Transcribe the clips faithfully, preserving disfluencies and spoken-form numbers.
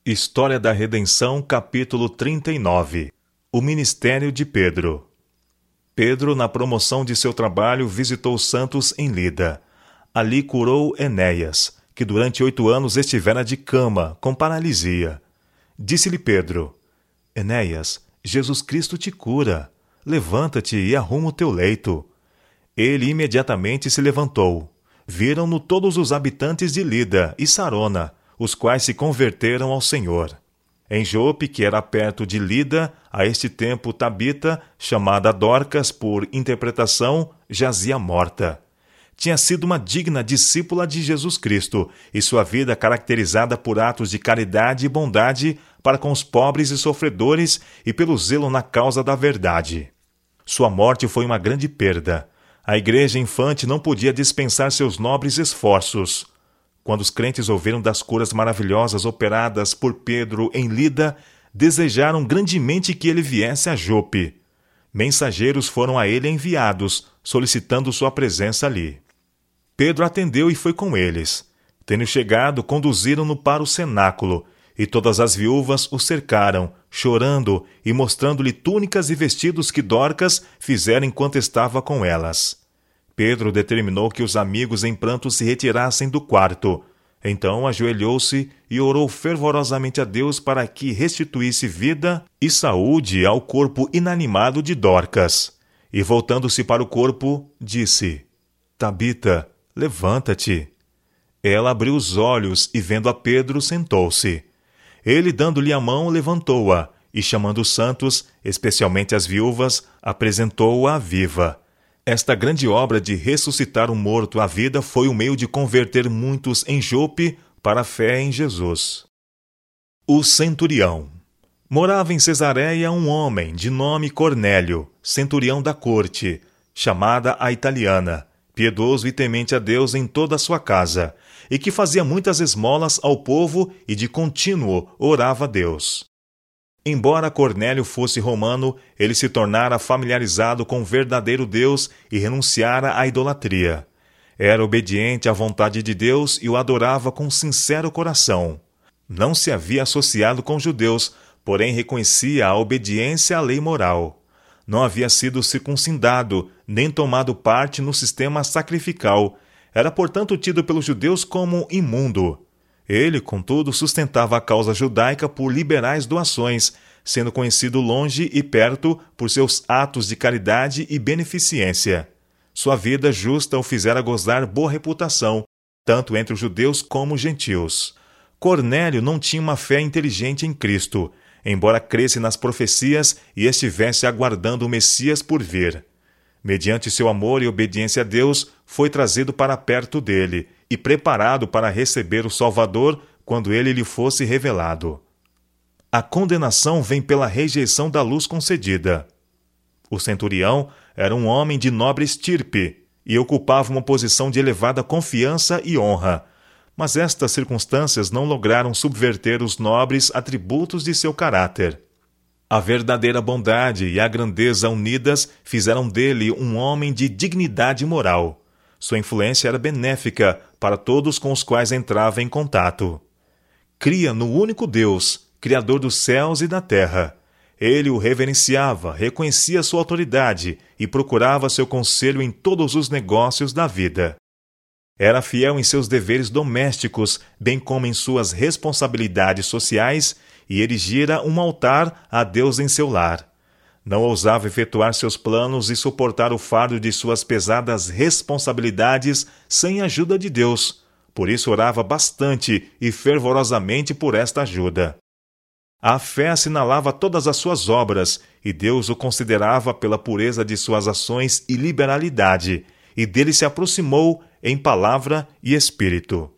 História da Redenção, capítulo trinta e nove. O ministério de Pedro. Pedro, na promoção de seu trabalho, visitou os santos em Lida. Ali curou Enéas, que durante oito anos estivera de cama, com paralisia. Disse-lhe Pedro: Enéas, Jesus Cristo te cura. Levanta-te e arruma o teu leito. Ele imediatamente se levantou. Viram-no todos os habitantes de Lida e Sarona, os quais se converteram ao Senhor. Em Jope, que era perto de Lida, a este tempo Tabita, chamada Dorcas por interpretação, jazia morta. Tinha sido uma digna discípula de Jesus Cristo, e sua vida caracterizada por atos de caridade e bondade para com os pobres e sofredores e pelo zelo na causa da verdade. Sua morte foi uma grande perda. A igreja infante não podia dispensar seus nobres esforços. Quando os crentes ouviram das curas maravilhosas operadas por Pedro em Lida, desejaram grandemente que ele viesse a Jope. Mensageiros foram a ele enviados, solicitando sua presença ali. Pedro atendeu e foi com eles. Tendo chegado, conduziram-no para o cenáculo, e todas as viúvas o cercaram, chorando e mostrando-lhe túnicas e vestidos que Dorcas fizera enquanto estava com elas. Pedro determinou que os amigos em pranto se retirassem do quarto. Então ajoelhou-se e orou fervorosamente a Deus para que restituísse vida e saúde ao corpo inanimado de Dorcas. E voltando-se para o corpo, disse: Tabita, levanta-te. Ela abriu os olhos e, vendo a Pedro, sentou-se. Ele, dando-lhe a mão, levantou-a e, chamando os santos, especialmente as viúvas, apresentou-a viva. Esta grande obra de ressuscitar um morto à vida foi o meio de converter muitos em Jope para a fé em Jesus. O centurião. Morava em Cesareia um homem de nome Cornélio, centurião da corte, chamada a italiana, piedoso e temente a Deus em toda a sua casa, e que fazia muitas esmolas ao povo e de contínuo orava a Deus. Embora Cornélio fosse romano, ele se tornara familiarizado com o verdadeiro Deus e renunciara à idolatria. Era obediente à vontade de Deus e o adorava com sincero coração. Não se havia associado com judeus, porém reconhecia a obediência à lei moral. Não havia sido circuncidado, nem tomado parte no sistema sacrificial. Era, portanto, tido pelos judeus como imundo. Ele, contudo, sustentava a causa judaica por liberais doações, sendo conhecido longe e perto por seus atos de caridade e beneficência. Sua vida justa o fizera gozar boa reputação, tanto entre os judeus como os gentios. Cornélio não tinha uma fé inteligente em Cristo, embora cresce nas profecias e estivesse aguardando o Messias por vir. Mediante seu amor e obediência a Deus, foi trazido para perto dele e preparado para receber o Salvador quando ele lhe fosse revelado. A condenação vem pela rejeição da luz concedida. O centurião era um homem de nobre estirpe e ocupava uma posição de elevada confiança e honra, mas estas circunstâncias não lograram subverter os nobres atributos de seu caráter. A verdadeira bondade e a grandeza unidas fizeram dele um homem de dignidade moral. Sua influência era benéfica para todos com os quais entrava em contato. Cria no único Deus, Criador dos céus e da terra. Ele o reverenciava, reconhecia sua autoridade e procurava seu conselho em todos os negócios da vida. Era fiel em seus deveres domésticos, bem como em suas responsabilidades sociais, e erigira um altar a Deus em seu lar. Não ousava efetuar seus planos e suportar o fardo de suas pesadas responsabilidades sem a ajuda de Deus. Por isso orava bastante e fervorosamente por esta ajuda. A fé assinalava todas as suas obras, e Deus o considerava pela pureza de suas ações e liberalidade, e dele se aproximou em palavra e espírito.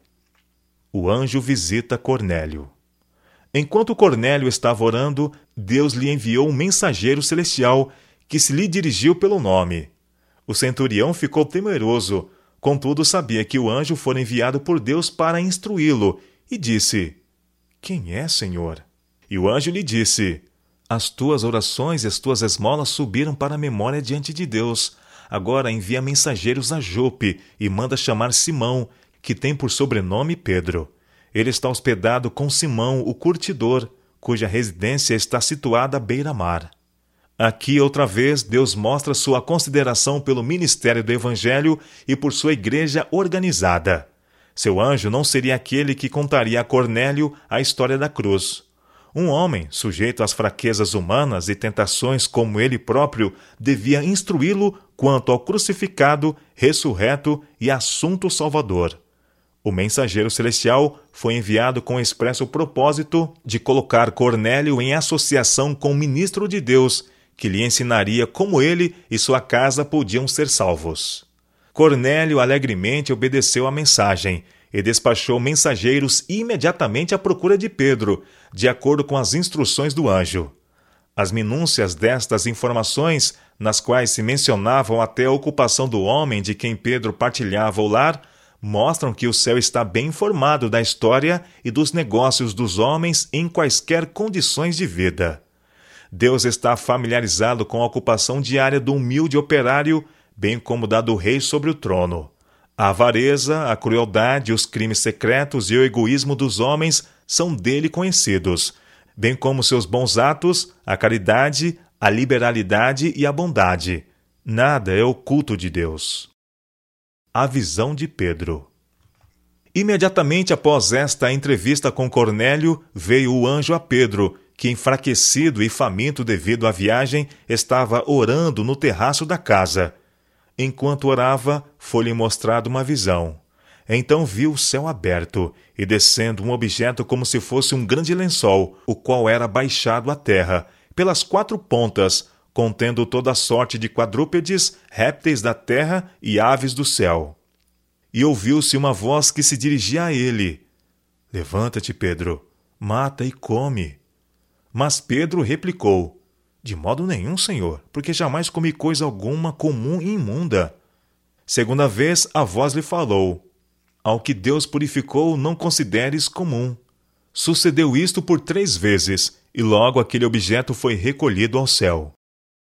O anjo visita Cornélio. Enquanto Cornélio estava orando, Deus lhe enviou um mensageiro celestial que se lhe dirigiu pelo nome. O centurião ficou temeroso, contudo sabia que o anjo fora enviado por Deus para instruí-lo, e disse: Quem é, Senhor? E o anjo lhe disse: As tuas orações e as tuas esmolas subiram para a memória diante de Deus. Agora envia mensageiros a Jope e manda chamar Simão, que tem por sobrenome Pedro. ele está hospedado com Simão, o curtidor, cuja residência está situada à beira-mar. Aqui, outra vez, Deus mostra sua consideração pelo ministério do Evangelho e por sua igreja organizada. Seu anjo não seria aquele que contaria a Cornélio a história da cruz. Um homem, sujeito às fraquezas humanas e tentações como ele próprio, devia instruí-lo quanto ao crucificado, ressurreto e assunto salvador. O mensageiro celestial foi enviado com o expresso propósito de colocar Cornélio em associação com o ministro de Deus, que lhe ensinaria como ele e sua casa podiam ser salvos. Cornélio alegremente obedeceu à mensagem e despachou mensageiros imediatamente à procura de Pedro, de acordo com as instruções do anjo. As minúcias destas informações, nas quais se mencionavam até a ocupação do homem de quem Pedro partilhava o lar, mostram que o céu está bem informado da história e dos negócios dos homens em quaisquer condições de vida. Deus está familiarizado com a ocupação diária do humilde operário, bem como da do rei sobre o trono. A avareza, a crueldade, os crimes secretos e o egoísmo dos homens são dele conhecidos, bem como seus bons atos, a caridade, a liberalidade e a bondade. Nada é oculto de Deus. A visão de Pedro. Imediatamente após esta entrevista com Cornélio, veio o anjo a Pedro, que, enfraquecido e faminto devido à viagem, estava orando no terraço da casa. Enquanto orava, foi-lhe mostrado uma visão. Então viu o céu aberto, e descendo um objeto como se fosse um grande lençol, o qual era baixado à terra, pelas quatro pontas, contendo toda sorte de quadrúpedes, répteis da terra e aves do céu. E ouviu-se uma voz que se dirigia a ele: Levanta-te, Pedro, mata e come. Mas Pedro replicou: De modo nenhum, Senhor, porque jamais comi coisa alguma comum e imunda. Segunda vez a voz lhe falou: Ao que Deus purificou, não consideres comum. Sucedeu isto por três vezes, e logo aquele objeto foi recolhido ao céu.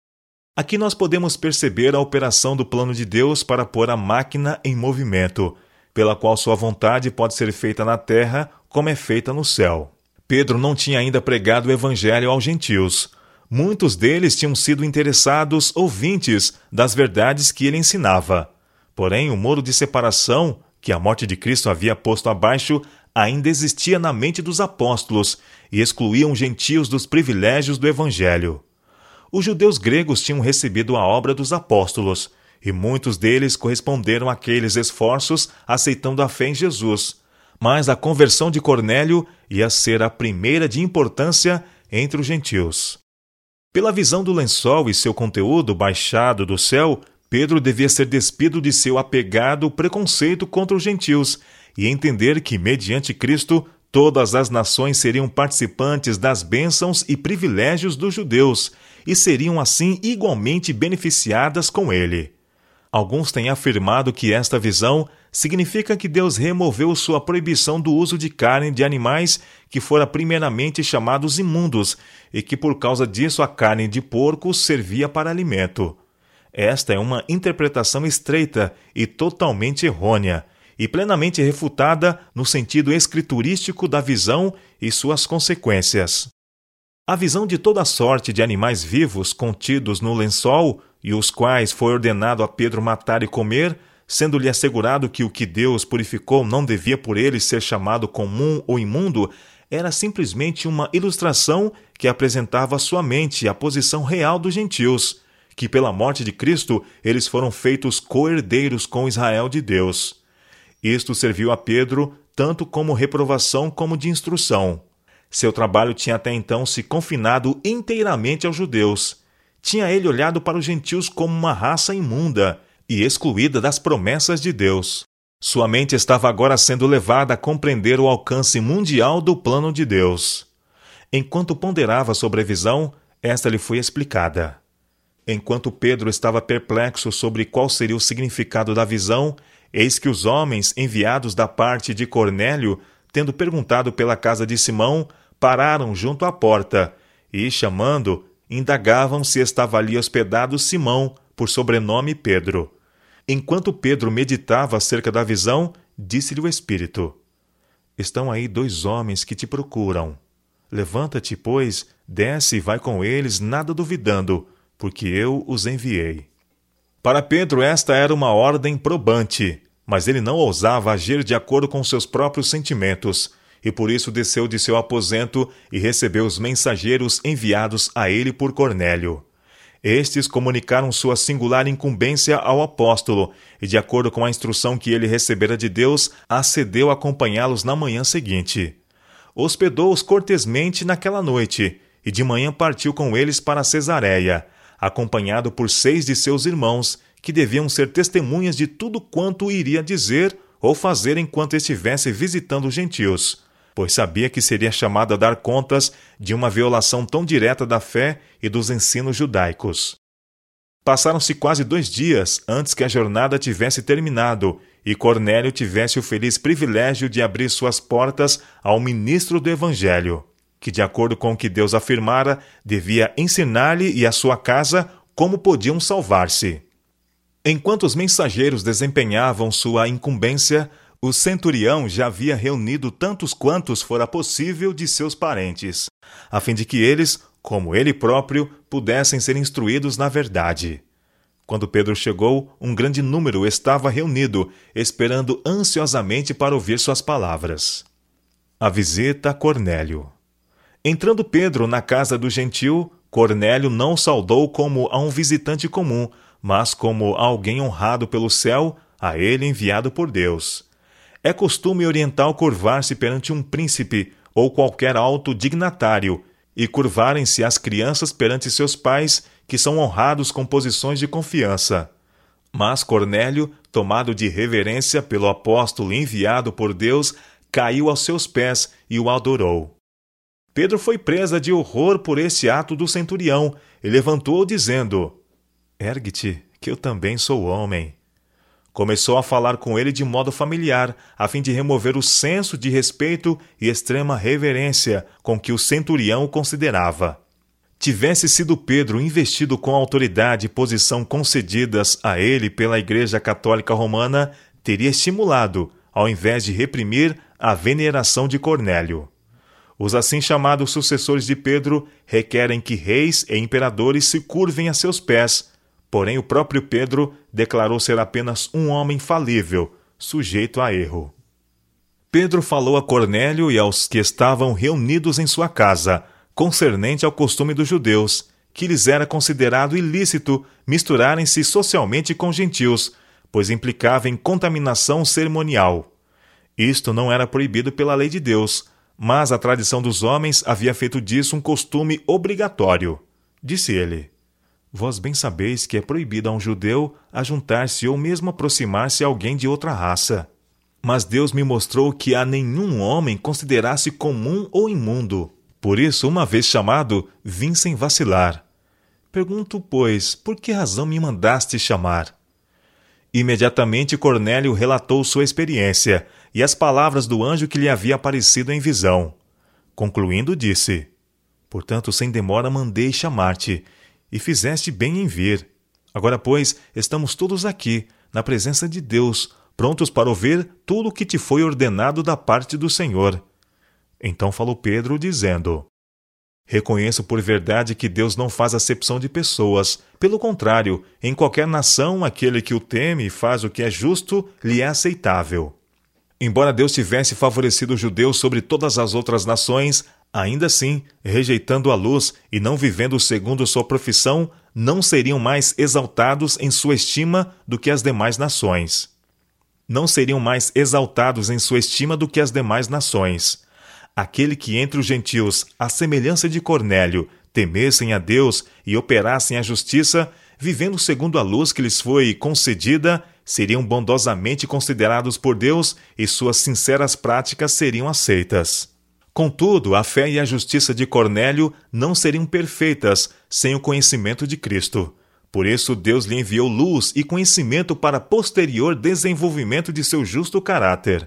Aqui nós podemos perceber a operação do plano de Deus para pôr a máquina em movimento, pela qual sua vontade pode ser feita na terra como é feita no céu. Pedro não tinha ainda pregado o evangelho aos gentios. Muitos deles tinham sido interessados ouvintes das verdades que ele ensinava. Porém, o muro de separação, que a morte de Cristo havia posto abaixo, ainda existia na mente dos apóstolos e excluíam gentios dos privilégios do evangelho. Os judeus gregos tinham recebido a obra dos apóstolos, e muitos deles corresponderam àqueles esforços aceitando a fé em Jesus. Mas a conversão de Cornélio ia ser a primeira de importância entre os gentios. Pela visão do lençol e seu conteúdo baixado do céu, Pedro devia ser despido de seu apegado preconceito contra os gentios e entender que, mediante Cristo, todas as nações seriam participantes das bênçãos e privilégios dos judeus e seriam assim igualmente beneficiadas com ele. Alguns têm afirmado que esta visão significa que Deus removeu sua proibição do uso de carne de animais que fora primeiramente chamados imundos e que por causa disso a carne de porco servia para alimento. Esta é uma interpretação estreita e totalmente errônea, e plenamente refutada no sentido escriturístico da visão e suas consequências. A visão de toda sorte de animais vivos contidos no lençol, e os quais foi ordenado a Pedro matar e comer, sendo-lhe assegurado que o que Deus purificou não devia por ele ser chamado comum ou imundo, era simplesmente uma ilustração que apresentava à sua mente a posição real dos gentios, que pela morte de Cristo eles foram feitos co-herdeiros com Israel de Deus. Isto serviu a Pedro tanto como reprovação como de instrução. Seu trabalho tinha até então se confinado inteiramente aos judeus. Tinha ele olhado para os gentios como uma raça imunda e excluída das promessas de Deus. Sua mente estava agora sendo levada a compreender o alcance mundial do plano de Deus. Enquanto ponderava sobre a visão, esta lhe foi explicada. Enquanto Pedro estava perplexo sobre qual seria o significado da visão, eis que os homens enviados da parte de Cornélio, tendo perguntado pela casa de Simão, pararam junto à porta e, chamando, indagavam se estava ali hospedado Simão, por sobrenome Pedro. Enquanto Pedro meditava acerca da visão, disse-lhe o Espírito: estão aí dois homens que te procuram. Levanta-te, pois, desce e vai com eles, nada duvidando, porque eu os enviei. Para Pedro esta era uma ordem probante, mas ele não ousava agir de acordo com seus próprios sentimentos, e por isso desceu de seu aposento e recebeu os mensageiros enviados a ele por Cornélio. Estes comunicaram sua singular incumbência ao apóstolo, e de acordo com a instrução que ele recebera de Deus, acedeu a acompanhá-los na manhã seguinte. Hospedou-os cortesmente naquela noite, e de manhã partiu com eles para Cesareia, acompanhado por seis de seus irmãos, que deviam ser testemunhas de tudo quanto iria dizer ou fazer enquanto estivesse visitando os gentios, pois sabia que seria chamado a dar contas de uma violação tão direta da fé e dos ensinos judaicos. Passaram-se quase dois dias antes que a jornada tivesse terminado e Cornélio tivesse o feliz privilégio de abrir suas portas ao ministro do Evangelho, que, de acordo com o que Deus afirmara, devia ensinar-lhe e à sua casa como podiam salvar-se. Enquanto os mensageiros desempenhavam sua incumbência, o centurião já havia reunido tantos quantos fora possível de seus parentes, a fim de que eles, como ele próprio, pudessem ser instruídos na verdade. Quando Pedro chegou, um grande número estava reunido, esperando ansiosamente para ouvir suas palavras. A visita a Cornélio. Entrando Pedro na casa do gentil, Cornélio não o saudou como a um visitante comum, mas como a alguém honrado pelo céu, a ele enviado por Deus. É costume oriental curvar-se perante um príncipe ou qualquer alto dignatário, e curvarem-se as crianças perante seus pais, que são honrados com posições de confiança. Mas Cornélio, tomado de reverência pelo apóstolo enviado por Deus, caiu aos seus pés e o adorou. Pedro foi presa de horror por esse ato do centurião e levantou-o dizendo: Ergue-te, que eu também sou homem. Começou a falar com ele de modo familiar, a fim de remover o senso de respeito e extrema reverência com que o centurião o considerava. Tivesse sido Pedro investido com a autoridade e posição concedidas a ele pela Igreja Católica Romana, teria estimulado, ao invés de reprimir, a veneração de Cornélio. Os assim chamados sucessores de Pedro requerem que reis e imperadores se curvem a seus pés. Porém, o próprio Pedro declarou ser apenas um homem falível, sujeito a erro. Pedro falou a Cornélio e aos que estavam reunidos em sua casa, concernente ao costume dos judeus, que lhes era considerado ilícito misturarem-se socialmente com gentios, pois implicava em contaminação cerimonial. Isto não era proibido pela lei de Deus, mas a tradição dos homens havia feito disso um costume obrigatório. Disse ele: Vós bem sabeis que é proibido a um judeu ajuntar-se ou mesmo aproximar-se a alguém de outra raça. Mas Deus me mostrou que a nenhum homem considerasse comum ou imundo. Por isso, uma vez chamado, vim sem vacilar. Pergunto, pois, por que razão me mandaste chamar? Imediatamente Cornélio relatou sua experiência e as palavras do anjo que lhe havia aparecido em visão. Concluindo, disse: Portanto, sem demora mandei chamar-te, e fizeste bem em vir. Agora, pois, estamos todos aqui, na presença de Deus, prontos para ouvir tudo o que te foi ordenado da parte do Senhor. Então falou Pedro, dizendo: Reconheço por verdade que Deus não faz acepção de pessoas. Pelo contrário, em qualquer nação, aquele que o teme e faz o que é justo, lhe é aceitável. Embora Deus tivesse favorecido os judeus sobre todas as outras nações, ainda assim, rejeitando a luz e não vivendo segundo sua profissão, não seriam mais exaltados em sua estima do que as demais nações. Não seriam mais exaltados em sua estima do que as demais nações. Aquele que entre os gentios, à semelhança de Cornélio, temessem a Deus e operassem a justiça, vivendo segundo a luz que lhes foi concedida, seriam bondosamente considerados por Deus e suas sinceras práticas seriam aceitas. Contudo, a fé e a justiça de Cornélio não seriam perfeitas sem o conhecimento de Cristo. Por isso, Deus lhe enviou luz e conhecimento para posterior desenvolvimento de seu justo caráter.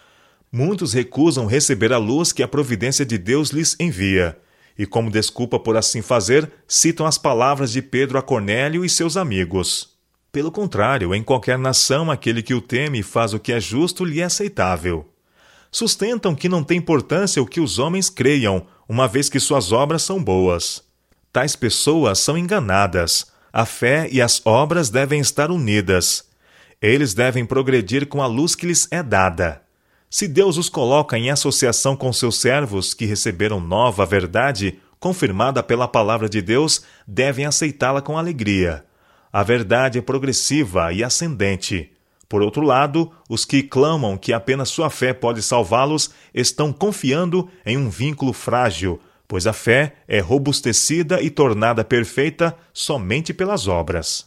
Muitos recusam receber a luz que a providência de Deus lhes envia, e como desculpa por assim fazer, citam as palavras de Pedro a Cornélio e seus amigos. Pelo contrário, em qualquer nação, aquele que o teme e faz o que é justo lhe é aceitável. Sustentam que não tem importância o que os homens creiam, uma vez que suas obras são boas. Tais pessoas são enganadas. A fé e as obras devem estar unidas. Eles devem progredir com a luz que lhes é dada. Se Deus os coloca em associação com seus servos que receberam nova verdade, confirmada pela palavra de Deus, devem aceitá-la com alegria. A verdade é progressiva e ascendente. Por outro lado, os que clamam que apenas sua fé pode salvá-los estão confiando em um vínculo frágil, pois a fé é robustecida e tornada perfeita somente pelas obras.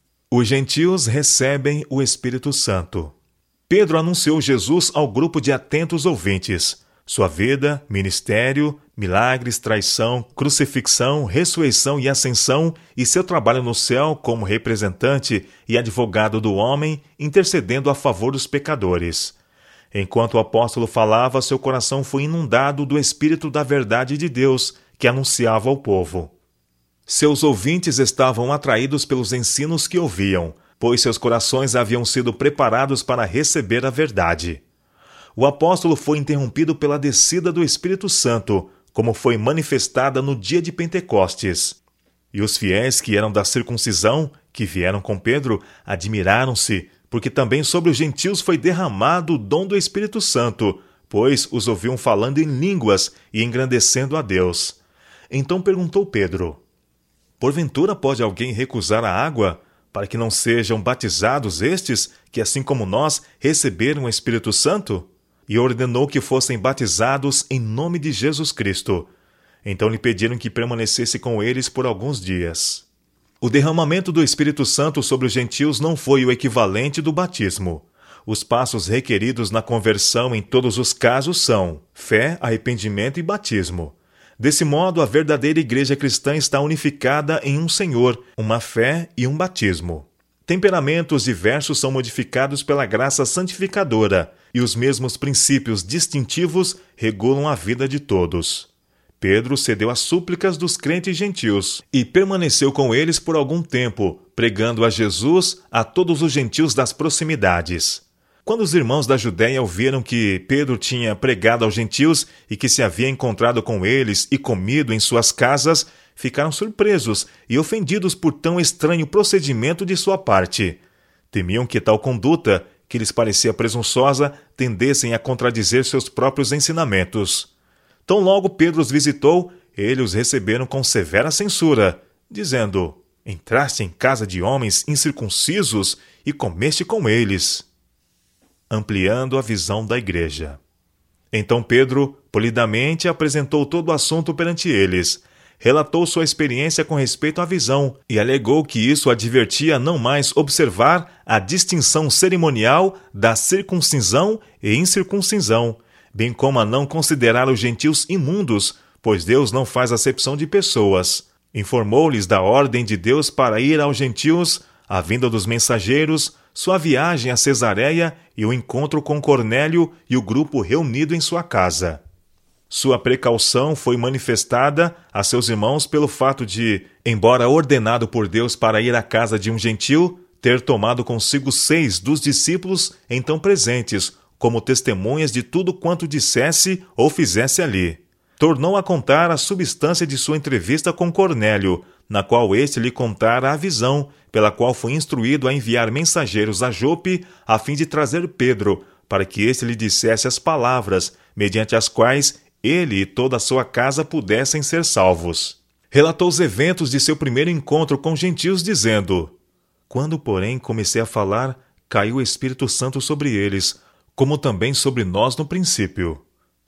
Os gentios recebem o Espírito Santo. Pedro anunciou Jesus ao grupo de atentos ouvintes. Sua vida, ministério, milagres, traição, crucifixão, ressurreição e ascensão, e seu trabalho no céu como representante e advogado do homem, intercedendo a favor dos pecadores. Enquanto o apóstolo falava, seu coração foi inundado do Espírito da verdade de Deus, que anunciava ao povo. Seus ouvintes estavam atraídos pelos ensinos que ouviam, pois seus corações haviam sido preparados para receber a verdade. O apóstolo foi interrompido pela descida do Espírito Santo, como foi manifestada no dia de Pentecostes. E os fiéis que eram da circuncisão, que vieram com Pedro, admiraram-se, porque também sobre os gentios foi derramado o dom do Espírito Santo, pois os ouviam falando em línguas e engrandecendo a Deus. Então perguntou Pedro: porventura pode alguém recusar a água, para que não sejam batizados estes, que assim como nós receberam o Espírito Santo? E ordenou que fossem batizados em nome de Jesus Cristo. Então lhe pediram que permanecesse com eles por alguns dias. O derramamento do Espírito Santo sobre os gentios não foi o equivalente do batismo. Os passos requeridos na conversão em todos os casos são fé, arrependimento e batismo. Desse modo, a verdadeira igreja cristã está unificada em um Senhor, uma fé e um batismo. Temperamentos diversos são modificados pela graça santificadora, e os mesmos princípios distintivos regulam a vida de todos. Pedro cedeu às súplicas dos crentes gentios e permaneceu com eles por algum tempo, pregando a Jesus a todos os gentios das proximidades. Quando os irmãos da Judéia ouviram que Pedro tinha pregado aos gentios e que se havia encontrado com eles e comido em suas casas, ficaram surpresos e ofendidos por tão estranho procedimento de sua parte. Temiam que tal conduta, que lhes parecia presunçosa, tendessem a contradizer seus próprios ensinamentos. Tão logo Pedro os visitou, eles os receberam com severa censura, dizendo: entraste em casa de homens incircuncisos e comeste com eles. Ampliando a visão da igreja. Então Pedro, polidamente, apresentou todo o assunto perante eles, relatou sua experiência com respeito à visão e alegou que isso advertia a não mais observar a distinção cerimonial da circuncisão e incircuncisão, bem como a não considerar os gentios imundos, pois Deus não faz acepção de pessoas. Informou-lhes da ordem de Deus para ir aos gentios, a vinda dos mensageiros, sua viagem a Cesareia e o encontro com Cornélio e o grupo reunido em sua casa. Sua precaução foi manifestada a seus irmãos pelo fato de, embora ordenado por Deus para ir à casa de um gentil, ter tomado consigo seis dos discípulos então presentes, como testemunhas de tudo quanto dissesse ou fizesse ali. Tornou a contar a substância de sua entrevista com Cornélio, na qual este lhe contara a visão, pela qual foi instruído a enviar mensageiros a Jope, a fim de trazer Pedro, para que este lhe dissesse as palavras, mediante as quais ele e toda a sua casa pudessem ser salvos. Relatou os eventos de seu primeiro encontro com gentios, dizendo: quando, porém, comecei a falar, caiu o Espírito Santo sobre eles, como também sobre nós no princípio.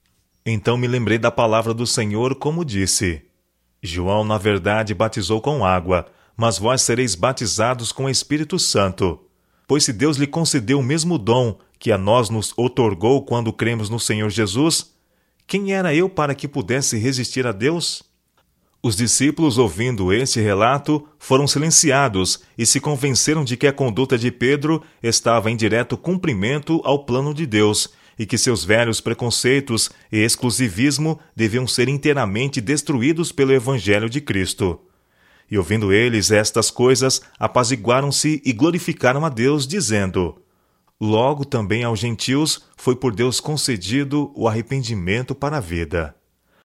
Então me lembrei da palavra do Senhor, como disse: João, na verdade, batizou com água, mas vós sereis batizados com o Espírito Santo. Pois se Deus lhe concedeu o mesmo dom que a nós nos outorgou quando cremos no Senhor Jesus, quem era eu para que pudesse resistir a Deus? Os discípulos, ouvindo este relato, foram silenciados e se convenceram de que a conduta de Pedro estava em direto cumprimento ao plano de Deus e que seus velhos preconceitos e exclusivismo deviam ser inteiramente destruídos pelo Evangelho de Cristo. E ouvindo eles estas coisas, apaziguaram-se e glorificaram a Deus, dizendo: Logo também aos gentios foi por Deus concedido o arrependimento para a vida.